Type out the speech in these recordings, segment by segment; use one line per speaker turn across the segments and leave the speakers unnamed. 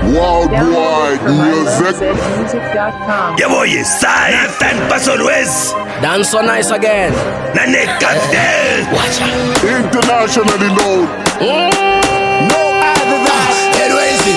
Worldwide music.
Ya voy, sai, tan paso Luis.
Dance so nice again.
Nane Cartel.
Internationally known.
No other than Heroes.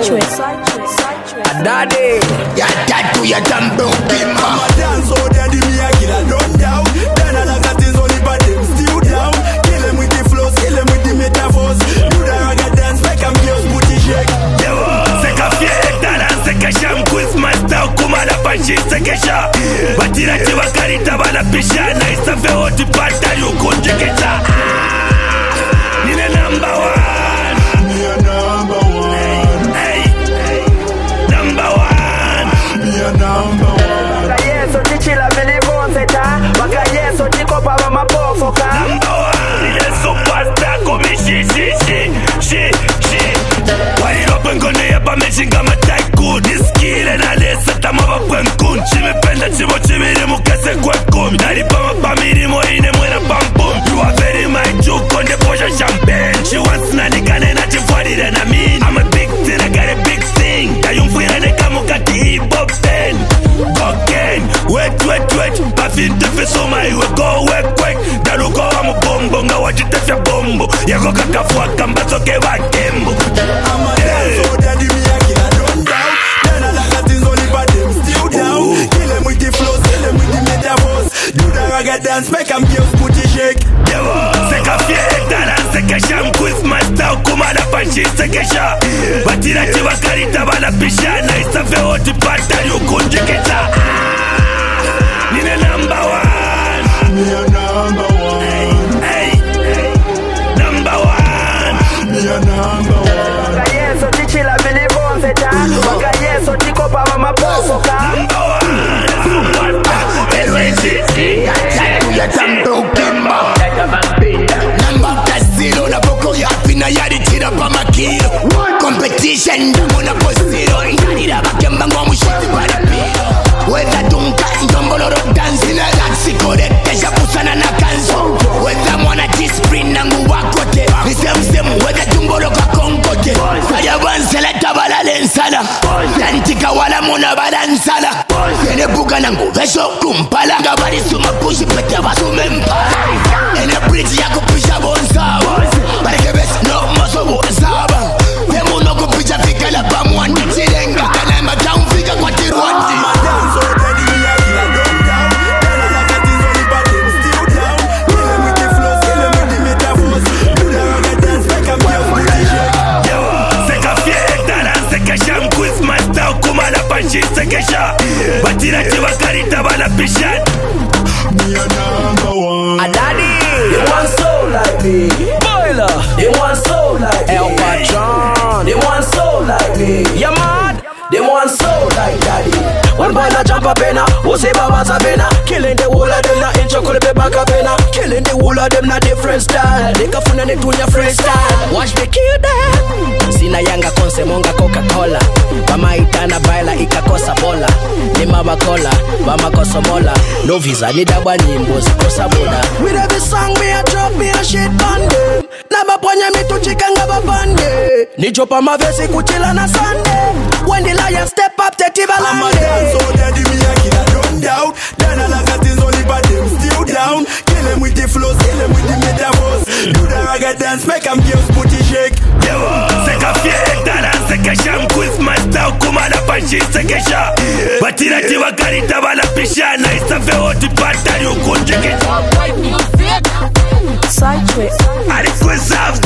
Daddy.
Ya tatu ya tambo kima.
Dance all daddy me a kill a run down. Then I like a things only but them still down. Kill them with the flows, kill them with the metaphors. Do the raga dance like I'm girls booty shake.
Seka fiesta seka sham quiz master kuma la panchi sekesha. Batira tiwa karita bala pishana isafe hoti pata yukunjeketa. Nine number one.
Me a number one.
Hey. Number one.
Me a number one.
Yeso tichila mili bonseta. Waka yeso tikopa mama pofoka.
Number one. Yeso pasta kumi shi. Why open kone ya pa meshinga mataiku. Niskile na lesa tamaba pwenkun. Chimependa chivo chimiri mukese kwekum. Naripa mapamiri moine mwena pampum. You are very my juke on the Porsche champagne. She wants nanikane na chifwadire na mini. I'm a big thing, I got a big thing. Kayumfuira neka mukati hip hop pen. Cocaine, wait. Pafinte feso maiwe go work quick. Daruko wa mubombo nga wajitefya bombo. Yako kakafua kambazo ke wakembo.
I'm a dance all daddy me a kill a run down. Then I like a things only but them still down. Kill them with the flows, kill them with the metaphors. Do the raga dance make them girls booty shake.
Seka fiesta seka sham quiz master kuma la panchi sekesha. Batira tiwa karita bala pishana isafe hoti pata yukunjeketa. Nine number one.
Me a number one.
Hey. Number one.
Me a number one.
Waka yeso tichila mili bonseta. Waka yeso tikopa mama pofoka.
Number one.
Tatu ya tambo kima. Namba kasilo na boko ya pina yari tira pa makilo. Competition muna posiro. Inganira bakemba ngwa mushiti para pilo. Weza dunka ndombolo dance na taxi correct ya kusana na kanzo. Weza mwana discipline nangu wakote. Nisem weza tumbolo ka konkote. Kaya bansala tabala lensala. Tantika wala muna balansala. Ene buga nangu vesho kumpala. Ngabari suma pushi pete basume mpala. Ene bridge ya kupisha bonsaba. Bareke besi no moso bonsaba. Temu no kupisha fika la pamuani chilenga. Kana matamu fika kwa tiruandi.
Dance all daddy me a kill a run down. Then I like a things only but them still down. Kill them with the flows, kill them with the metaphors. Do the raga dance make them girls booty shake.
Seka fiesta seka sham quiz master kuma la panchi sekesha. Batira tiwa karita bala pishana.
Me a number one.
Daddy.
They want soul like me.
Boiler.
They want soul like me.
El Patron.
They want soul like me.
Ya mad.
They want soul like daddy.
One boy la jump up in a, who say baba sabena. Killing the whole of them na intro kule pe back up in a. Killing the whole of them na different style. They ka funa ne tunya freestyle. Watch me kill them. Sina yanga konse monga Coca-Cola. Bama itana baila ikakosa bola. Nima bakola, bama kosomola. No visa ni dabwa nyimbo zikosa boda. With every song me a drop me a shit bande. Naba ponya mi tu chikanga babande. Ni jopa mavesi kuchila na Sunday. When the lion step up, take
I'm a dance all daddy me a kill a run down. Then I like a things only but them still down. Kill them with the flows, kill them with the metaphors. Do the raga dance make them girls booty shake.
Seka fiesta seka sham quiz master kuma la panchi sekesha. Batira tiwa karita bala pishana isafe hoti pata yukunjeketa.
Sidetrack.
Alikweza